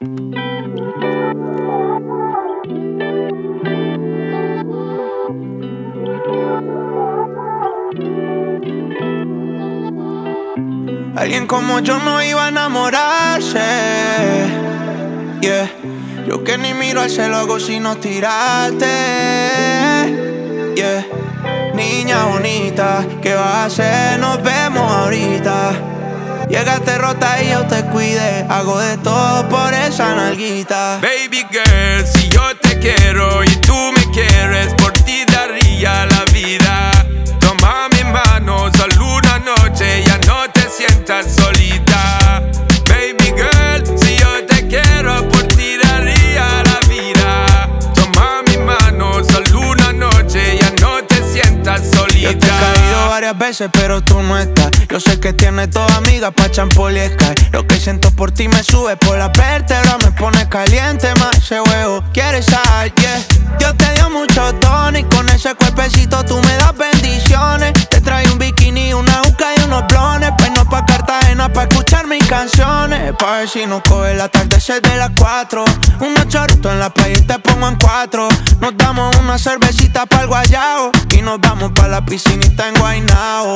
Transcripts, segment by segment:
Alguien como yo no iba a enamorarse, yeah. Yo que ni miro al cielo hago sino tirarte, yeah. Niña bonita, ¿qué vas a hacer? Nos vemos ahorita. Llegaste rota y yo te cuidé. Hago de todo por esa nalguita. Baby girl, si yo te quiero y tú me quieres, por ti daría la vida. Toma mi mano, solo una noche, ya no te sientas solita. Baby girl, si yo te quiero, por ti daría la vida. Toma mi mano, solo una noche, ya no te sientas solita. Yo te he caído varias veces, pero tú no estás. Yo sé que tienes dos amigas pa' champol y Sky. Lo que siento por ti me sube por la vértebra, me pone caliente más ese huevo. ¿Quieres sal? Yeah. Dios te dio mucho tono y con ese cuerpecito tú me das bendiciones. Te trae un bikini, una uca y unos blones. Pues no pa' Cartagena pa' escuchar mis canciones. Pa' ver si nos coge el atardecer de las 4. Unos choritos en la playa y te pongo en 4. Nos damos una cervecita pa'l guayao y nos vamos pa' la piscinita en Guaynao.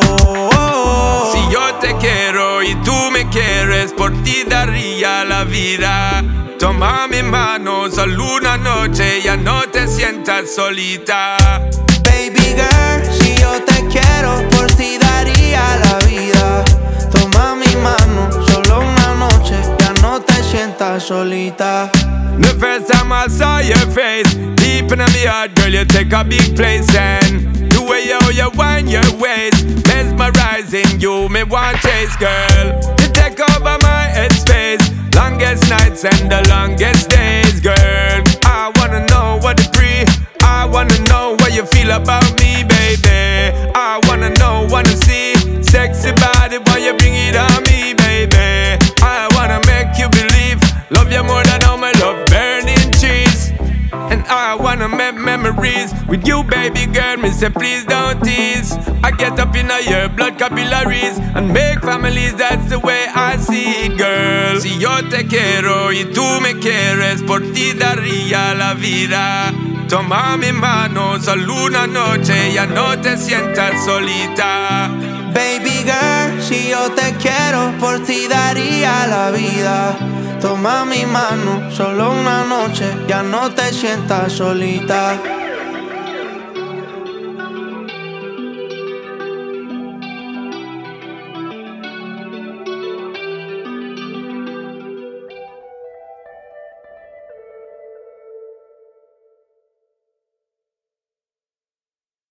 Si yo te quiero y tú me quieres, por ti daría la vida. Toma mi mano, solo una noche, ya no te sientas solita. Baby girl, si yo te quiero, por ti daría la vida. Toma mi mano, solo una noche, ya no te sientas solita. The first time I saw your face, deep in my heart, girl, you take a big place. And the way you wind your waist, mesmerizing you, me want chase, girl. You take over my headspace, longest nights and the longest days, girl. I wanna know what to breathe, I wanna know what you feel about me, baby. I wanna know, wanna see, sexy body when you bring it on me, baby. I wanna make you believe, love you more than all my love burning trees. And I wanna make memories with you, baby girl. Me say please don't tease. I get up in your blood capillaries and make families, that's the way I see it, girl. Si yo te quiero y tú me quieres, por ti daría la vida. Toma mi mano, solo una noche, ya no te sientas solita. Baby girl, si yo te quiero, por ti daría la vida. Toma mi mano, solo una noche, ya no te sientas solita.